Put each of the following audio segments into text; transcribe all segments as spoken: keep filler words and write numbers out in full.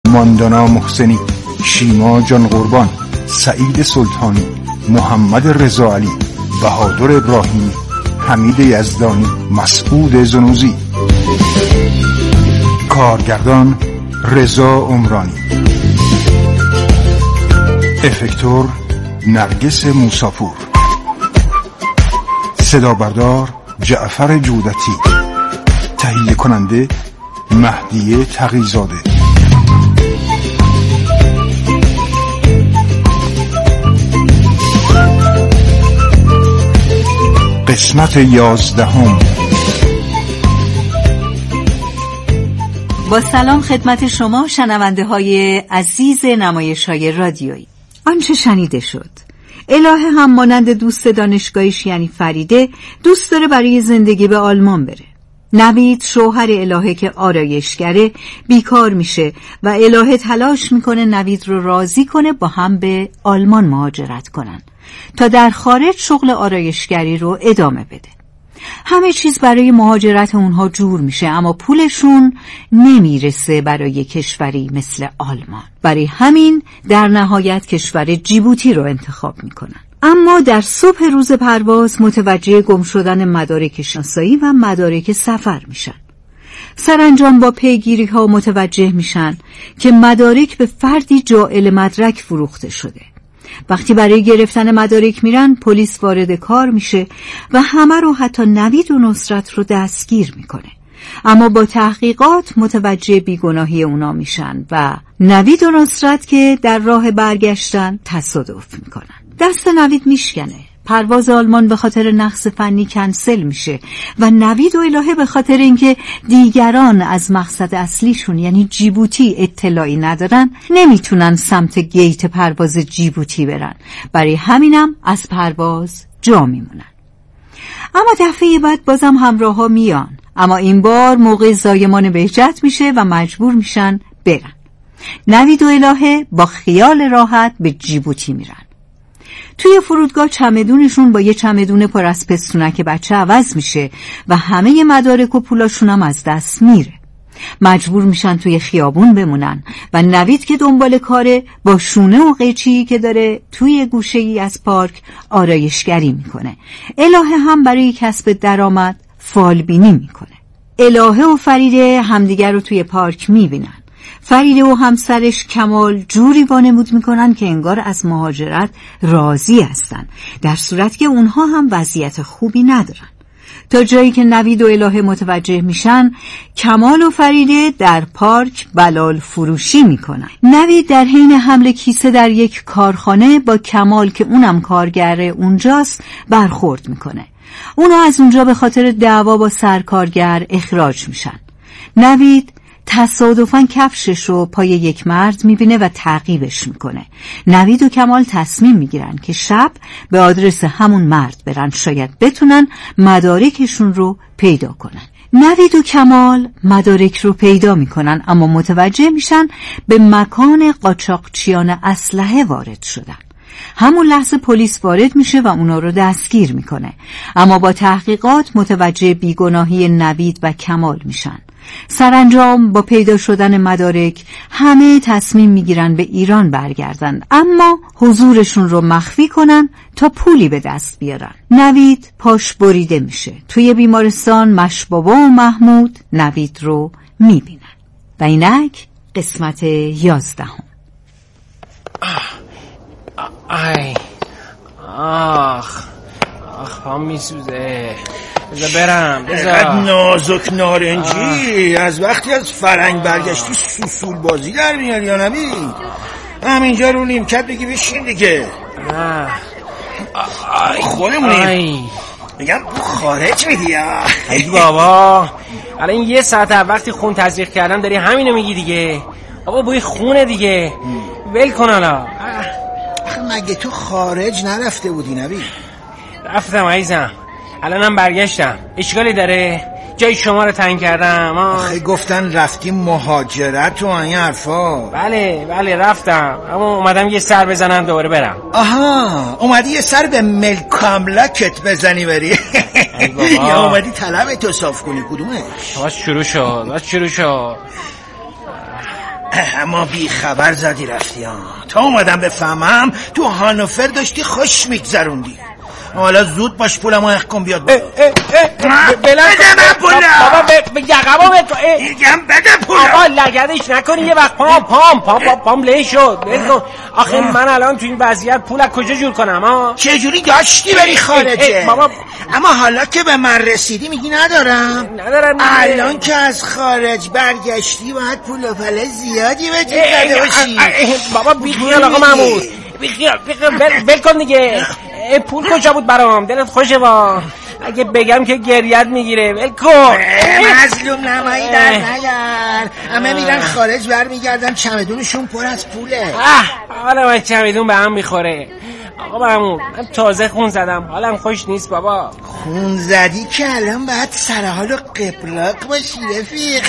ماندانا محسنی، شیما جان قربان، سعید سلطانی، محمد رضا علی، بهادر ابراهیمی، حمید یزدانی، مسعود زنوزی. کارگردان رضا عمرانی. افکتور نرگس موساپور. صدا بردار جعفر جودتی. تهیه کننده مهدی تقی‌زاده. قسمت یازدهم. با سلام خدمت شما شنونده های عزیز نمایش های رادیویی. آنچه شنیده شد، الهه هم مانند دوست دانشگاهیش یعنی فریده دوست داره برای زندگی به آلمان بره. نوید شوهر الهه که آرایشگره بیکار میشه و الهه تلاش میکنه نوید رو راضی کنه با هم به آلمان مهاجرت کنن تا در خارج شغل آرایشگری رو ادامه بده. همه چیز برای مهاجرت اونها جور میشه، اما پولشون نمیرسه برای کشوری مثل آلمان. برای همین در نهایت کشور جیبوتی رو انتخاب میکنن. اما در صبح روز پرواز متوجه گم شدن مدارک شناسایی و مدارک سفر میشن. سرانجام با پیگیری ها متوجه میشن که مدارک به فردی جائل مدرک فروخته شده. وقتی برای گرفتن مدارک میرن، پلیس وارد کار میشه و همه رو، حتی نوید و نصرت رو دستگیر میکنه. اما با تحقیقات متوجه بیگناهی اونا میشن و نوید و نصرت که در راه برگشتن تصادف میکنن. دست نوید میشکنه. پرواز آلمان به خاطر نقص فنی کنسل میشه و نوید و الهه به خاطر اینکه دیگران از مقصد اصلیشون یعنی جیبوتی اطلاعی ندارن نمیتونن سمت گیت پرواز جیبوتی برن. برای همینم از پرواز جا میمونن. اما دفعه بعد بازم همراه ها میان، اما این بار موقع زایمان بهجت میشه و مجبور میشن برن. نوید و الهه با خیال راحت به جیبوتی میرن. توی فرودگاه چمدونشون با یه چمدون پر از پستونک بچه عوض میشه و همه مدارک و پولاشون هم از دست میره. مجبور میشن توی خیابون بمونن و نوید که دنبال کاره با شونه و قیچی که داره توی گوشه‌ای از پارک آرایشگری میکنه. الهه هم برای کسب درآمد فالبینی میکنه. الهه و فریده همدیگر رو توی پارک میبینن. فریده و همسرش کمال جوری وانمود میکنن که انگار از مهاجرت راضی هستن، در صورت که اونها هم وضعیت خوبی ندارن. تا جایی که نوید و الهه متوجه میشن کمال و فریده در پارک بلال فروشی میکنن. نوید در حین حمل کیسه در یک کارخانه با کمال که اونم کارگر اونجاست برخورد میکنه. اونا از اونجا به خاطر دعوا با سرکارگر اخراج میشن. نوید تصادفاً کفشش رو پای یک مرد میبینه و تعقیبش میکنه. نوید و کمال تصمیم میگیرن که شب به آدرس همون مرد برن، شاید بتونن مدارکشون رو پیدا کنن. نوید و کمال مدارک رو پیدا میکنن، اما متوجه میشن به مکان قاچاقچیان اسلحه وارد شدن. همون لحظه پلیس وارد میشه و اونا رو دستگیر میکنه، اما با تحقیقات متوجه بیگناهی نوید و کمال میشن. سرانجام با پیدا شدن مدارک همه تصمیم میگیرن به ایران برگردن، اما حضورشون رو مخفی کنن تا پولی به دست بیارن. نوید پاش بریده میشه. توی بیمارستان مشبابا و محمود نوید رو میبینن. و اینک قسمت یازدهم. آی آخ آخ پام میسوزه. بذار برم بذار. نازک نارنجی از وقتی از فرنگ برگشتی سوسول بازی در میاری یا نبی؟ همینجا رو نیمکت بگی بشین دیگه. خودمونیم میگم خارج میدی یا ای بابا. الان این یه ساعت وقتی خون تزریق کردم داری همینو میگی دیگه. آقا بوی خونه دیگه، ول کن حالا. مگه تو خارج نرفته بودی نبی؟ رفتم عزیزم، الانم برگشتم. اشکالی داره؟ جای شما رو تنگ کردم. آخه گفتن رفتی مهاجرت و این حرفا. بله بله رفتم، اما اومدم یه سر بزنم دوباره برم. آها اومدی یه سر به ملک املاکت بزنی بری؟ یا اومدی طلب تو صاف کنی؟ کدومه؟ باز شروع شد باز شروع شد اما بی خبر زدی رفتی ها. تا اومدم بفهمم تو هانوفر داشتی خوش میگذروندی. حالا زود باش پولمو اخ کن بیاد بده من پولم. بابا به یقبا بکن. میگم بده پولم. آقا لگدش نکنی یه وقت پام پام پام پام, پام له شد. بکن. آخه من الان تو این وضعیت پول از کجا جور کنم ها؟ چه جوری داشتی بری خارجه؟ بابا اما حالا که به من رسیدی میگی ندارم. ندارم. الان که از خارج برگشتی باید پول و پله زیادی به جیب زده باشی. بابا بیخیال آقا محمود. بیخیال بیخیال بل کن دیگه. پول کجا بود برام؟ دلت خوشه با اگه بگم که گریت میگیره. ول کن. مظلوم نمایی در نیار. همه میرن خارج برمیگردن چمدونشون پر از پوله. حالا من چمدون به هم میخوره. آقا محمود من تازه خون زدم حالم خوش نیست بابا. خون زدی که الان باید سرحال و قبلاق باشی رفیق.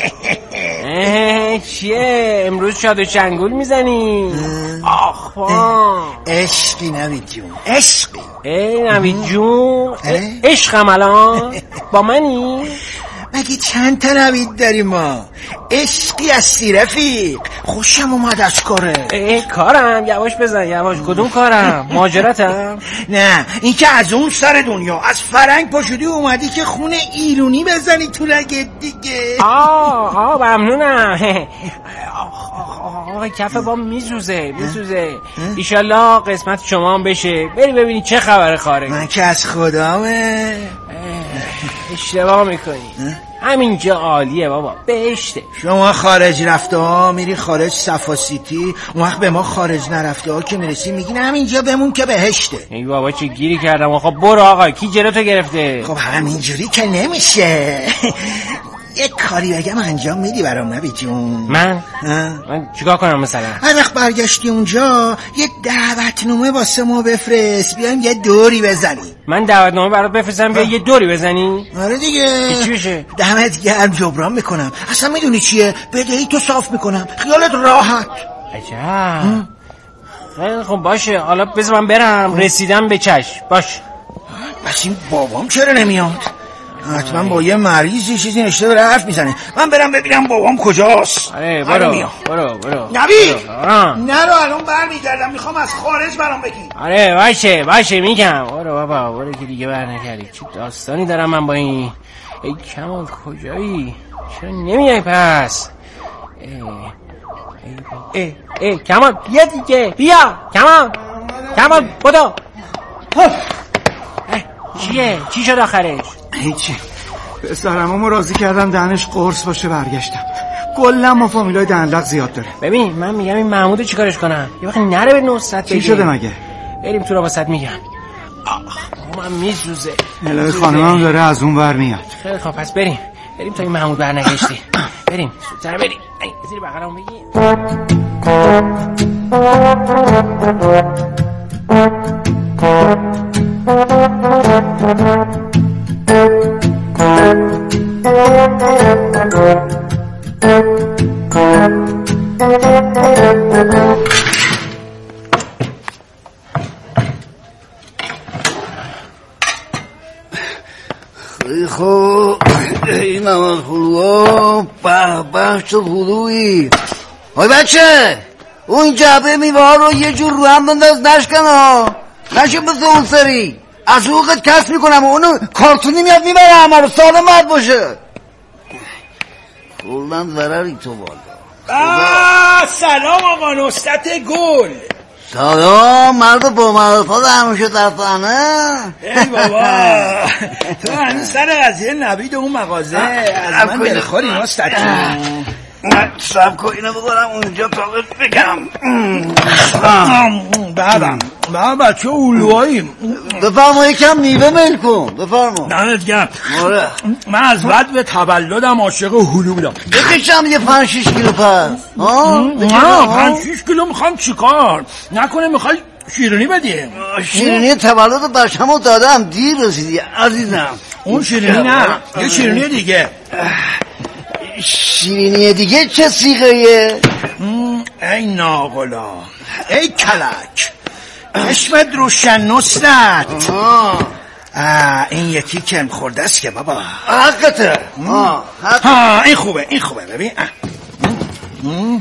چیه امروز شاد و چنگول میزنی؟ آخ عشقی نوید جون عشقی. ای نوید جون عشقم الان با منی؟ مگه چند تا نوید داریم ما؟ عشقی هستی رفیق. خوشم اومد از کاره. ای کارم یواش بزن یواش. کدوم کارم؟ مهاجرتم؟ نه این که از اون سر دنیا از فرنگ پاشدی اومدی که خون ایرونی بزنی تو رگت دیگه. آه آه ممنونم. آقا کف با میسوزه میسوزه. ایشالله قسمت شما هم بشه بری ببینی چه خبر خارج. من که از خدامه. اشتباه میکنی. همینجا عالیه بابا بهشته. شما خارج رفته ها میری خارج صفا سیتی، اون وقت به ما خارج نرفته ها که میرسی میگین همینجا بمون که بهشته. ای بابا چه گیری کردم. خب برو آقا کی جلوتو گرفته؟ خب همینجوری که نمیشه. یک کاری بگم انجام میدی برام نبی جون؟ من؟ من چیکار کنم مثلا؟ هر وقت برگشتی اونجا یه دعوتنامه واسه ما بفرست بیایم یه دوری بزنیم. من دعوتنامه برات بفرستم بیا یه دوری بزنی؟ آره دیگه. چی بشه؟ دمت گرم جبران میکنم. اصلا میدونی چیه؟ بدهی تو صاف میکنم خیالت راحت. عجب. خیلی خب باشه حالا بذار من برم. رسیدم به چشم باش. بس این بابام چرا نمیاد؟ حتما با یه مریضی چیزی نشته داره حرف میزنه. من برم ببینم بابام کجاست. آره برو برو برو. نوید نرو الان برمیگردم میخوام از خارج برام بگی. آره باشه باشه میگم. برو بابا برو که دیگه بر نکردی. چه داستانی دارم من با این. ای کمال کجایی؟ چرا نمیای پس؟ ای ای ای کمال بیا دیگه بیا کمال کمال بودو. چیه؟ چی شد آخرش؟ هیچی. پسرمو راضی کردم دهنش قرص باشه برگشتم. کلا ما فامیلای دندق زیاد داره. ببین من میگم این محمودو چیکارش کنم؟ یه وقت نره به نصرت بگیم. چی شده مگه؟ بریم تو را واسط میگم. آخ من میسوزه. الهی خانمم داره از اون ور میاد. خیلی خوب پس بریم. بریم تا این محمود برنگشتی. بریم زودتر بریم. ای زیر بغلم بگی. خیلی خوب. این نماز خلوها به به چه خلویی. های بچه اون جعبه میوه ها رو یه جور رو هم بنداز نشکن ها. نشه مثل اون سری از حقوقت کس میکنم و اونو کارتونی میاد میبره همه رو سالم باید باشه. کلن ضرری تو بالا. سلام آقا نصرت گل. سلام مرد با معرفت همیشه تفتانه. ای بابا تو هنوز سر قضیه نوید اون مغازه از من دلخوری نصرت. من سب که اینو بذارم اونجا کاغذ بگم. بعدم بعد بچه اولوایی بفرما یکم میوه میل کن. بفرما. دمت گرم. من از بعد به تولدم عاشق هلو بودم. بکشم یه پنج شیش کیلو پس. نه پنج شیش کیلو میخوام چیکار؟ نکنه میخوای شیرینی بدیم؟ شیرینی تولد بچه‌مو دادم دیر رسیدی عزیزم. اون شیرینی نه یه شیرینی دیگه. شیرینی دیگه چه سیغه‌ایه؟ ای ناقلا ای کلک چشمت روشن نصرت. این یکی کم خورده است که بابا حقته. ها این خوبه این خوبه ببین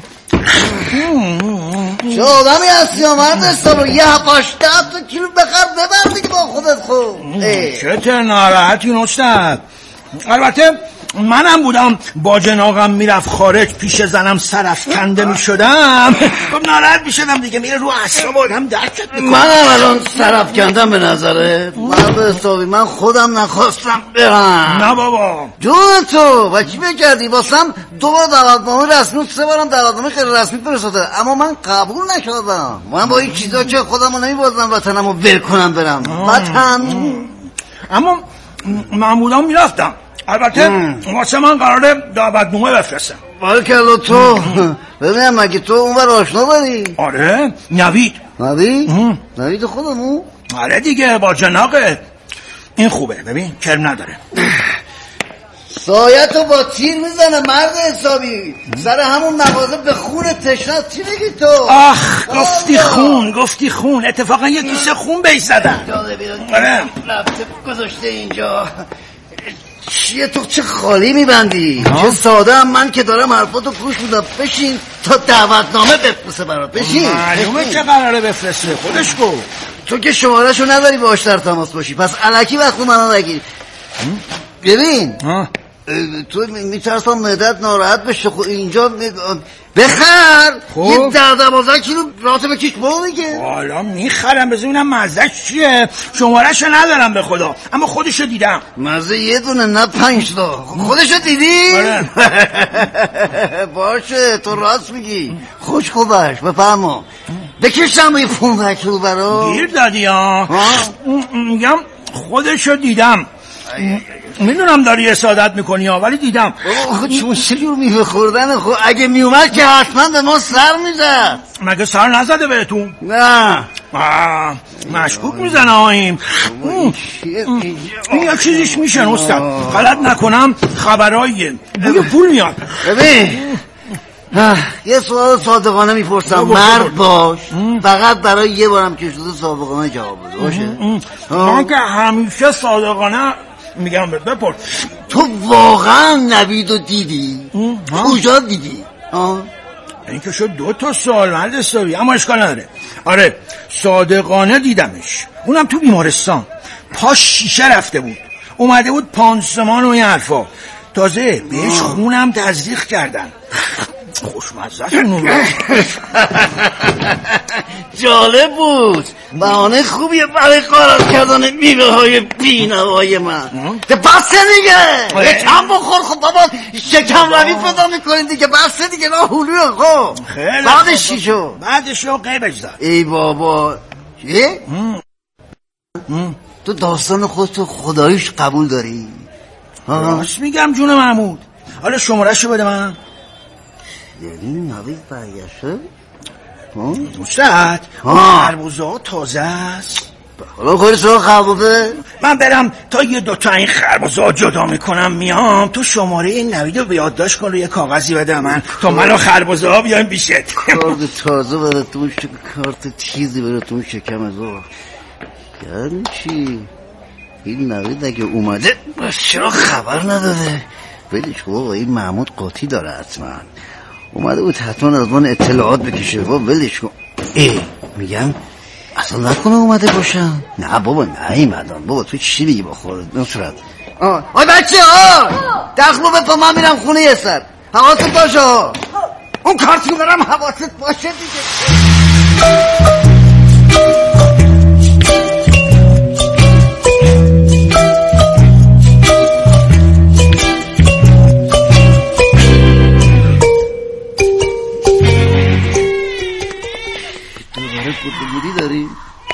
چه آدمی هستی یا مرد حسابی؟ یه هفاشته تا کیلو بخر ببر دیگه با خودت خوب. چه ناراحتی نستد؟ البته منم بودم با جناقم میرفت خارج پیش زنم سرفکنده میشدم خب ناراحت میشدم دیگه، میره رو اعصاب آدم درکت میکنه. منم الان سرفکندم به نظره مرد حسابی، من خودم نخواستم برم. نه بابا جون تو و چی بکردی؟ واسم دو بار دعوتنامه رسمی، سه بارم دعوتنامه غیر رسمی فرستاده اما من قبول نشدم. من با این چیزا که خودمو نمیبازم وطنمو ول کنم برم وطن. اما معمولا میرفتم، البته واسه من قراره دعوتنامه بفرستم. بارکالله تو. ببینم مگه تو اونور آشنا داری؟ آره نوید. نوید؟ نوید خودمون؟ آره دیگه با جناقه. این خوبه، ببین کرم نداره. سایه تو با تیر میزنه مرد حسابی، سر همون مغازه به خون تشنه. چی بگی تو؟ آخ گفتی خون، گفتی خون، اتفاقا یه کیسه خون بهش زدن. آره لپتپ گذاشته اینجا. چیه تو چه خالی میبندی؟ چه ساده هم من که دارم حرفاتو گوش میدم. بشین تا دعوتنامه بفرسته برات. بشین. معلومه که قراره بفرسته، خودش گفت. تو که شمارهشو نداری باهاش در تماس باشی، پس الکی وقت منو نگیر. ببین تو میترسم معدت ناراحت بشه. خب اینجا بخر یه در دوازده کیلو راتو بکش برو دیگه. حالا میخرم بزنم مزهش چیه. شمارهشو ندارم به خدا، اما خودشو دیدم. مزه یه دونه نه پنج تا. خودشو دیدی؟ باشه تو راست میگی. خوش خوبش بفرما. بکشم یه پونزده کیلو برا. گیر دادی ها. میگم خودشو دیدم. میدونم داری حسادت میکنی ها، ولی دیدم. چون چه جور میوه خوردن. خب اگه میومد که حتما به ما سر میزد. مگه سر نزده بهتون؟ نه مشکوک میزنه آهیم. این یه چیزیش میشه استاد، غلط نکنم خبراییه، بوی پول میاد. ببین یه سوال صادقانه میپرسم، مرد باش. فقط برای یه بارم که شده صادقانه جواب بده باشه. من که همیشه صادقانه میگم بپرس. تو واقعا نویدو دیدی؟ کجا دیدی؟ این که شد دو تا سوال مرد حسابی، اما اشکال نداره. آره صادقانه دیدمش، اونم تو بیمارستان. پاش شیشه رفته بود، اومده بود پانسمان و این حرفا. تازه بهش خونم تزریق کردن. خوشمزه. جالب بود. بهانه خوبیه برای خارج کردن میوه های بینوای من. بسته دیگه یه کم بخور. خب بابا شکم روی پیدا میکنین دیگه. بسته دیگه نه هلوه. خب بعدش چی شد؟ بعدش رو قیبش داد. ای بابا چه؟ تو داستان خودتو خداییش قبول داری؟ راست میگم جون محمود. حالا شمارهشو بده من. یعنی نوید برگشته؟ دوستت خربوزه ها تازه است. حالا خواهی سراغ خربوزه؟ من برم تا یه دوتا این خربوزه ها جدا میکنم میام. تو شماره این نوید رو به یادداشت کن، رو یه کاغذی بده من تا من و خربوزه ها بیایم بیشت. کارت تازه براتون شکم، کارت تیزی براتون شکم ازا. یعنی چی؟ این نوید اگه اومده بس چرا خبر نداده؟ ولیش بابا این محمود قاطی داره حتما. اومده بود حتما از من اطلاعات بکشه. بابا ولش کن. ای میگم اصلا نکنه اومده باشم. نه بابا نه ایمدان. بابا تو چی میگی با خودت؟ نصرت آی بچه ها دخلو بپا، من میرم خونه یه سر. حواست باشه اون کارتون برم. حواست باشه دیگه. داری؟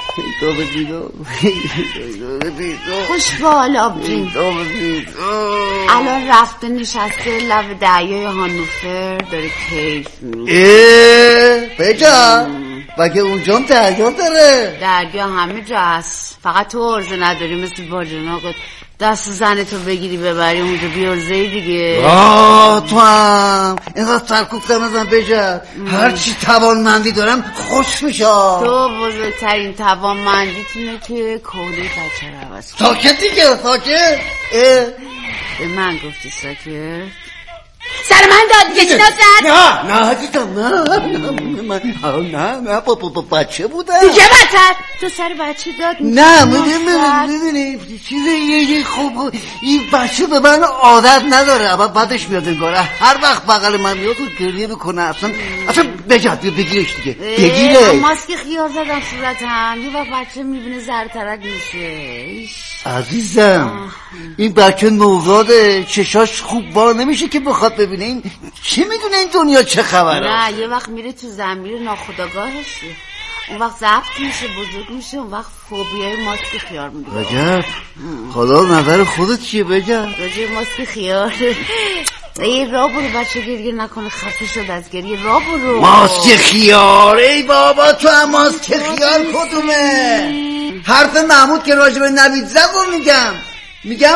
خوش بالا بین. الان رفته نشسته لب دریای هانوفر داره کیف میکنه. بجا بگه اونجا هم دریا داره. دریا همه جا هست، فقط تو عرضه نداری. مثل باجناقت دست زنتو بگیری ببری اونجا بیارزهی دیگه. آه تو هم اینقدر سرکوفتم ازم بجا. هرچی توانمندی دارم خوش میشه. تو بزرگترین توانمندیت اینه که کوله بچه رو عوض کنی. ساکت دیگه ساکت. به من گفتی ساکت؟ سر من داد دیگه. چی داد زد؟ نه نه عزیزم نه من نه نه با بچه بودم دیگه بدتر. تو سر بچه داد؟ نه میدونی چیزی خوب این بچه به من عادت نداره اما بعدش میاد انگاره هر وقت بغل من میاد و گریه میکنه. اصلا اصلا بگرد بگیرش دیگه بگیره. ماسک خیار زدم صورتم یه وقت بچه میبینه زرترک میشه. عزیزم این بچه نوزاده چشاش خوب باز نمیشه که بخواد ببینه. این چی میدونه این دنیا چه خبره؟ نه یه وقت میره تو زنبیر ناخودآگاهشه، اون وقت ضبط میشه بزرگ میشه، اون وقت فوبیای ماسک خیار میگیره. بجب حالا نظر خودت چیه بجب؟ راجع ماسک خیار ای را برو بچه گریه نکنه خفه شد از گریه. را برو ماسک خیار. ای بابا تو هم ماسک خیار کدومه؟ حرف محمود که راجب نوید زد رو میگم میگم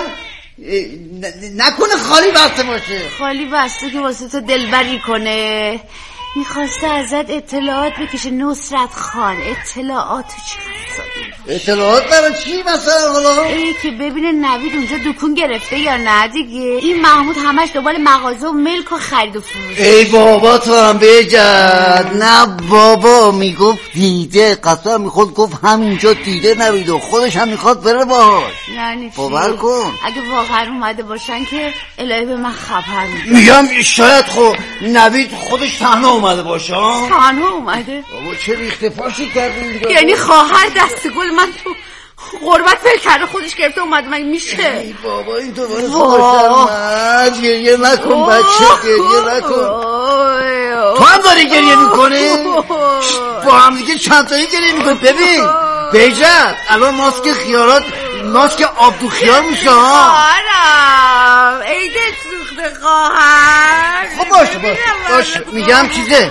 نکنه خالی بسته باشه. خالی بسته که واسه تو دلبری کنه. میخواسته ازت اطلاعات بکشه نصرت خان. اطلاعاتو چقدر ساده؟ اطلاعات برای چی مثلا حالا؟ ای که ببینه نوید اونجا دکون گرفته یا نه دیگه. این محمود همش دنبال مغازه و ملک و خرید و فروش. ای بابا تو هم بجد. نه بابا میگفت دیده قصد میخواد گفت همینجا دیده نوید و خودش هم میخواد بره باش. یعنی چی؟ باور کن اگه واقعا اومده باشن که الهی به من خبر میده. میگم شاید خب نوید خودش تنها اومده باشه. تنها اومده؟ بابا چه ریخته پاشی کردین دیگه. یعنی خواهر دست گل من تو غربت فکر کرده خودش گرفته اومده. مگه میشه؟ ای بابا این تو باید خوشتر اومد. گریه نکن بچه گریه نکن. تو هم داری گریه میکنی؟ با هم دیگه چند تایی گریه میکنی. ببین بجد الان ماسک خیارات ماسک آبدو خیار میشه ها. خواهرم عید سوخته خواهر. خب باشه باشه باشه میگم چیزه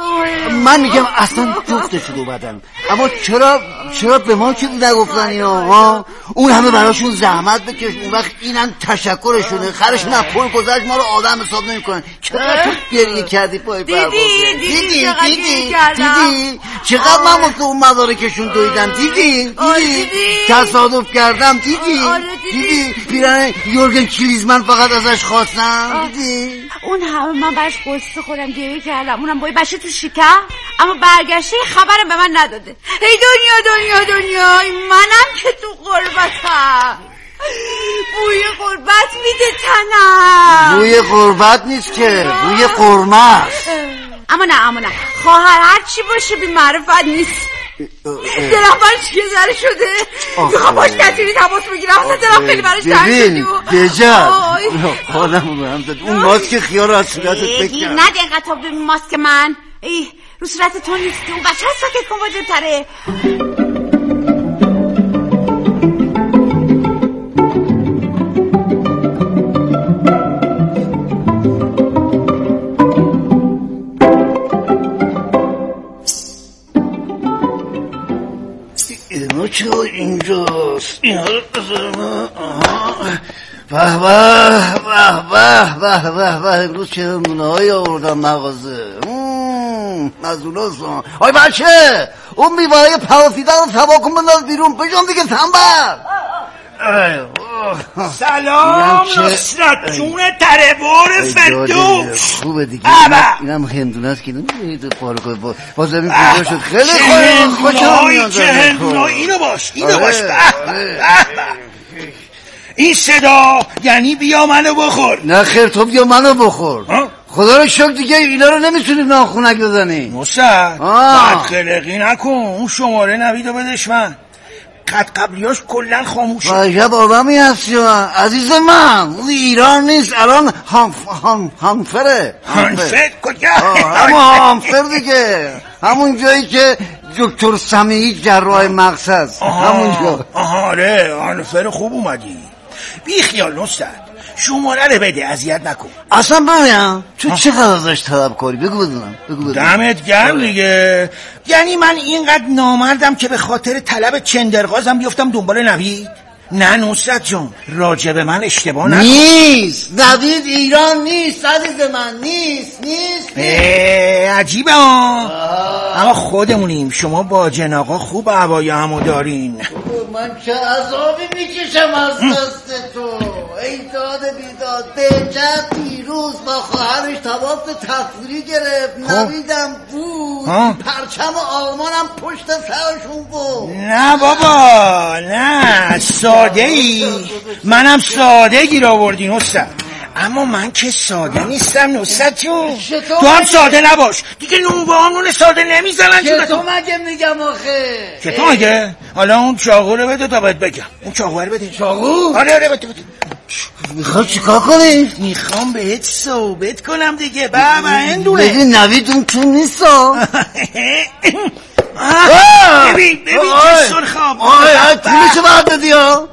من میگم اصلا جفتشو دو بدن اما چرا چرا به ما چیزی نگفتن اینا ها؟ اون همه براشون زحمت بکش اون وقت اینم تشکرشونه. خرش نه پول گذاشت ما رو آدم حساب نمیکنن. چقدر تو گریه کردی پای پرواز؟ دیدی دیدی دیدی دیدی چقدر من واسه اون مدارکشون دویدم. دیدی دیدی تصادف کردم. دیدی دیدی پیرن یورگن کلیزمن فقط ازش خواستم. دیدی اون همه من برش قصه خودم گریه کردم اونم با بچه تو شکم اما برگشته خبرم به من نداده. ای دنیا دنیا دنیا منم که تو غربتم بوی غربت میده تنم. بوی غربت نیست که بوی قرمه است. اما نه اما نه خواهر هر چی باشه بی معرفت نیست. دلم برش چیه ذره شده میخوام باش کتیری تماس بگیرم اصلا دلم خیلی برش تنگ شدی. بجد خودم رو هم زد اون ماسک خیار رو از صورتت بکنم. نه دقیقا تا ببین ماسک من ای رو صورت تو نیست. اون بچه ساکت کن واجب تره. اینا چه اینجاست اینا رو بذارم. به به به به به به امروز چه نمونه های آوردم مغازه از اوناستان. آی بچه اون میوه پرسیدن رو سوا کن بنداز بیرون بجام دیگه تنبل. سلام نصرت جون تره‌بار فردوس. خوبه دیگه اینم هندونه است که نمیدونید پاره کنه باز این پیدا شد. خیلی خوشم میاد. چه هندونه اینو باش اینو باش. این صدا یعنی بیا منو بخور. نه خیر تو بیا منو بخور. خدا رو شکر دیگه اینا رو نمیتونید ناخونک بزنی. نصرت بعد خلقی نکن. اون شماره نویدو بدش من. قد قبلیاش کلن خاموشه. عجب آدمی هستی من عزیز من. اون ایران نیست الان هانفره. هانفر کجا؟ همون هانفر دیگه همون جایی که دکتر سمیعی جراح مغز هست همونجا. آره هانفر خوب اومدی. بی خیال نصرت شماره رو بده اذیت نکن. اصلا ببینم تو چقدر ازش طلب کاری بگو بدونم بگو بدونم. دمت گرم دیگه. یعنی من اینقدر نامردم که به خاطر طلب چندرغازم بیفتم دنبال نوید؟ نه نصرت جان راجب من اشتباه نکن. نیست نوید ایران نیست عزیز من. نیست نیست, نیست. عجیبه ها. اما خودمونیم. شما با جناقا خوب هوای همو دارین. من چه عذابی میکشم از دست تو. ای داد بیداد بهجت پیروز با خواهرش تواف تفریح گرفت. نویدم بود پرچم آلمانم پشت سرشون بود. نه بابا نه، ساده ای. منم ساده گیر آوردین استاد. اما من که ساده نیستم نصرت جون. تو هم ساده نباش دیگه. نون با نون ساده نمیزنن. که تو مگه میگم آخه. که تو مگه؟ حالا اون چاقو رو بده تا باید بگم. اون چاقو رو بده. چاقو؟ آره آره بده بده. میخواد چیکار کنی؟ میخوام بهت ثابت کنم دیگه. بابا هندونه بگی نوید اون تو نیست. ببین ببین چه سرخاب. آه پولشو باید دادی ها.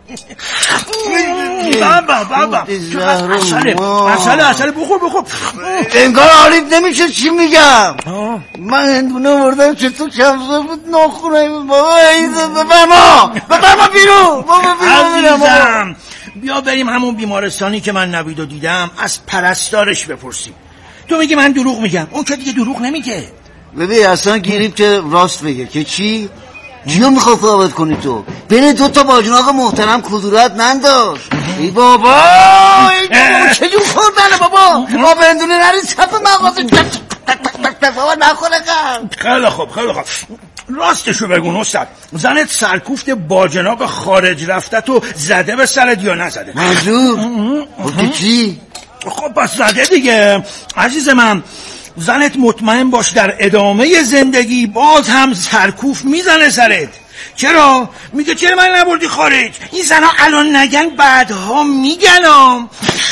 بابا بابا اصله اصله اصله بخور بخور. انگار عالیت نمیشه چی میگم. من هندونه وردم چطور کمزور بود ناخونه بود. بابا بفرما بفرما بیرون. بابا عزیزم بیا بریم همون بیمارستانی که من نویدو دیدم از پرستارش بپرسیم. تو میگی من دروغ میگم، اون که دیگه دروغ نمیگه. ببین اصلا گیریم که راست میگه. که چی؟ چیو میخواد ثابت کنی تو؟ بین دو تا باجناق محترم کدورت ننداش. ای بابا ای بابا چجور خوردنه بابا. ما بندونه نری چپ مغازه بابا نخوره کن. خیلی خوب خیلی خوب راستشو بگون استاد. زنت سرکوفت باجناق خارج رفته تو زده به سرت یا نزده؟ منظور؟ خب چی؟ خب پس زده دیگه عزیز من. زنت مطمئن باش در ادامه زندگی باز هم سرکوف میزنه سرت. چرا؟ میگه چرا من نبردی خارج؟ این زنها الان نگن بعدها میگنم.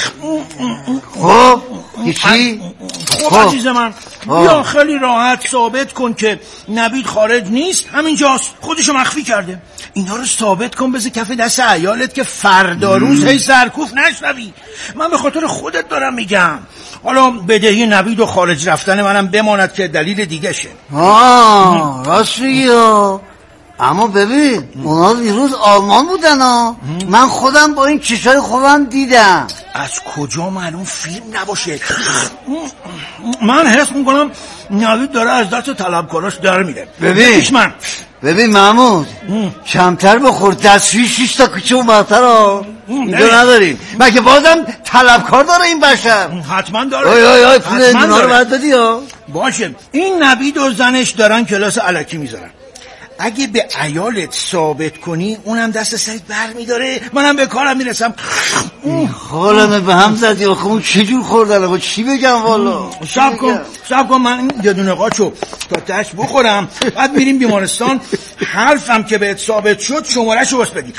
خب چی؟ خب عزیز من بیا خیلی راحت ثابت کن که نوید خارج نیست، همینجاست، خودشو مخفی کرده. اینا رو ثابت کن بذار کف دست عیالت که فردا روز هی سرکوف نشنوی. من به خاطر خودت دارم میگم. حالا بدهی نوید و خارج رفتن منم بماند که دلیل دیگه شه. آه راست میگی. اما ببین اونا دیروز آلمان بودن ها. من خودم با این چشای خودم دیدم. از کجا معلوم فیلم نباشه؟ من حس میکنم نوید داره از دست طلبکاراش در میره. ببین من ببین محمود کمتر بخور. دستوی شیش تا کچه و مطر ها اینجا نداریم. مگه بازم طلبکار داره این بشر؟ حتما داره. آی آی آی پول اینا رو باید دادی ها. باشه این نوید و زنش دارن کلاس الکی میذارن. اگه به عیالت ثابت کنی اونم دست سرت بر میداره، منم به کارم میرسم. حالمه به هم زدی. آخه اون چجور خوردن؟ آخه چی بگم والا؟ شب کن شب کن من یه دونه قاچو تا تش بخورم بعد میریم بیمارستان. حرفم که بهت ثابت شد شمارهشو بس بدی.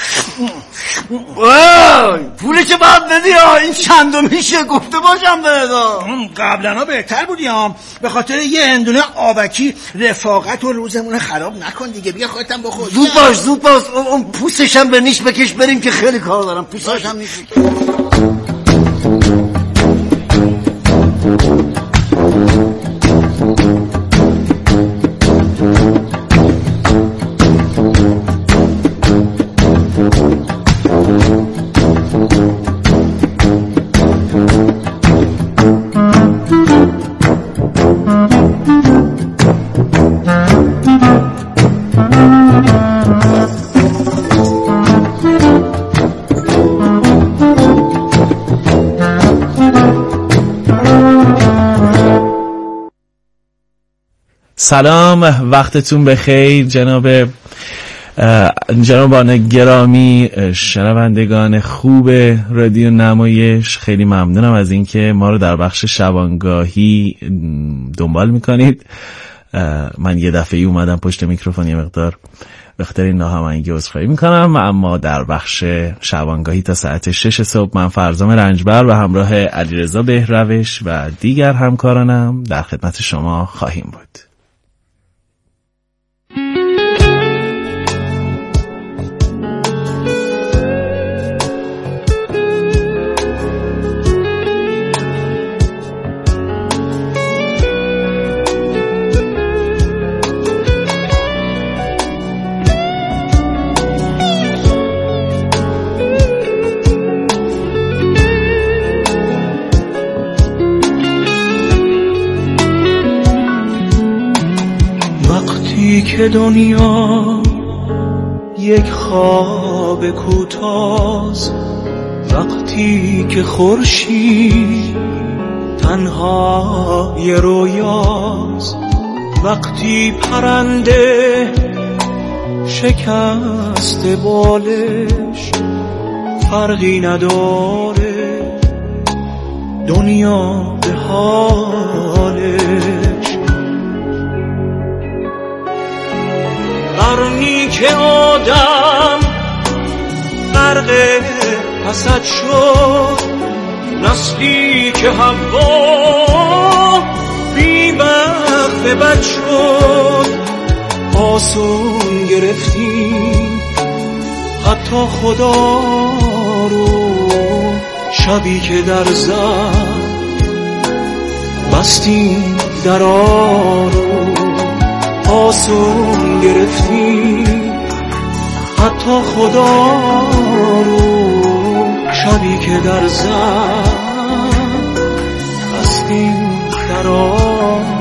وای پولشو باید بدی ها. این چندمیشه گفته باشم بهت. قبلا بهتر بودی ها. به خاطر یه هندونه آبکی رفاقت و روزمون خراب نکن دیگه. بیا خودتم بخور. زود باش زود باش. اون پوستشم به نیش بکش بریم که خیلی کار دارم. پوستشم نیش سلام وقتتون بخیر جناب جنابان گرامی شنوندگان خوب رادیو نمایش. خیلی ممنونم از اینکه ما رو در بخش شبانگاهی دنبال میکنید. من یه دفعه ای اومدم پشت میکروفون یه مقدار به خاطر این ناهماهنگی عذرخواهی میکنم. اما در بخش شبانگاهی تا ساعت شش صبح من فرزام رنجبر و همراه علیرضا بهروش و دیگر همکارانم در خدمت شما خواهیم بود. وقتی که دنیا یک خواب کوتاست، وقتی که خورشید تنها یه رویاست، وقتی پرنده شکست بالش فرقی نداره دنیا به حالش. قرنی که آدم غرق حسد شد، نسلی که حوا بی بخت بد شد، آسون گرفتیم حتی خدا رو، شبی که در زد بستیم درا رو، آسون گرفتیم حتی خدا رو، شبی که در زد بستیم درا رو.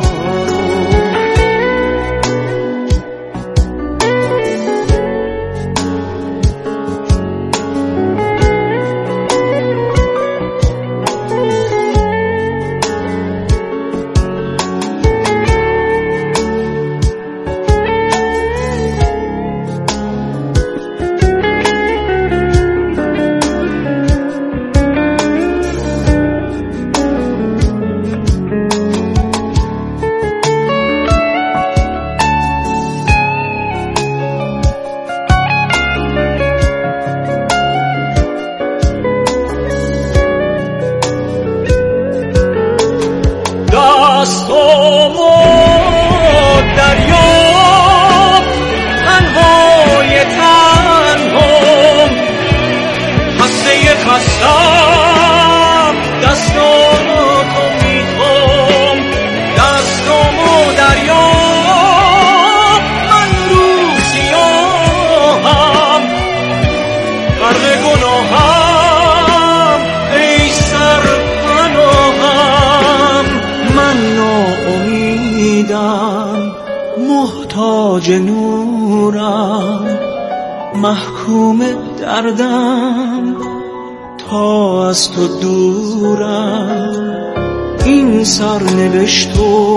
محتاج نورم، محکوم دردم، تا از تو دورم. این سرنوشتو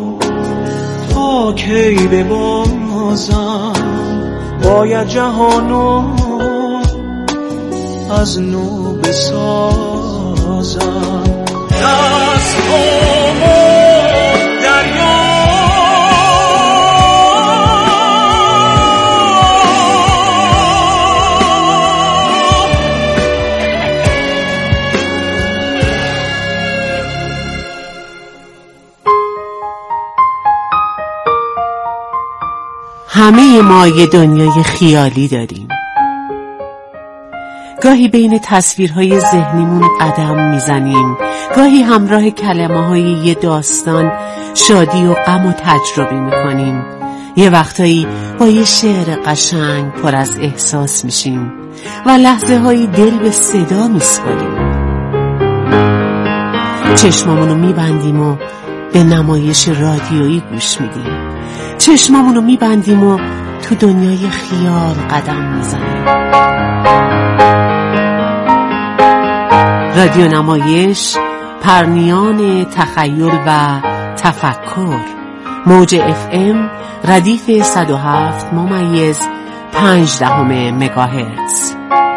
تا کی ببازم، باید جهانو از نو بسازم. دستامو دریا همه ما یه دنیای خیالی داریم. گاهی بین تصویرهای ذهنیمون قدم میزنیم، گاهی همراه کلمه‌های یه داستان شادی و غم و تجربه میکنیم. یه وقتایی با یه شعر قشنگ پر از احساس میشیم و لحظه هایی دل به صدا میسپاریم. چشمامونو میبندیم و به نمایش رادیویی گوش میدیم. چشمامونو میبندیم و تو دنیای خیال قدم میزنیم. رادیو نمایش، پرنیان تخیل و تفکر. موج اف ام ردیف صد و هفت ممیز پنج دهم مگاهرتز.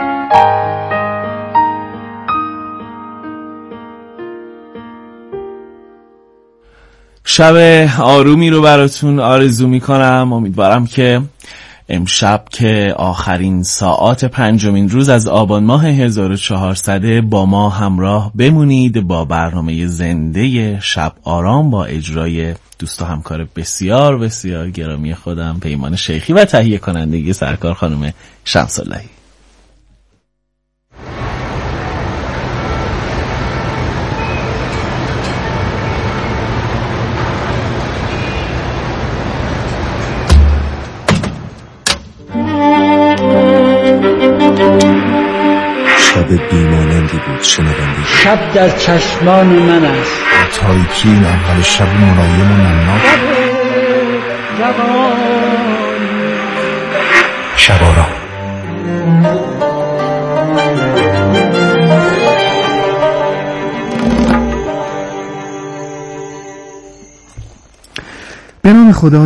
شب آرومی رو براتون آرزو میکنم. امیدوارم که امشب که آخرین ساعات پنجمین روز از آبان ماه هزار و چهارصد با ما همراه بمونید با برنامه زنده شب آرام با اجرای دوست و همکار بسیار بسیار گرامی خودم پیمان شیخی و تهیه کنندگی سرکار خانم شمس اللهی. شب بیمانندی بود شنونده. شب در چشمان من است. تاریکی این اول شب ملایم و نمناک. جوان شبارا.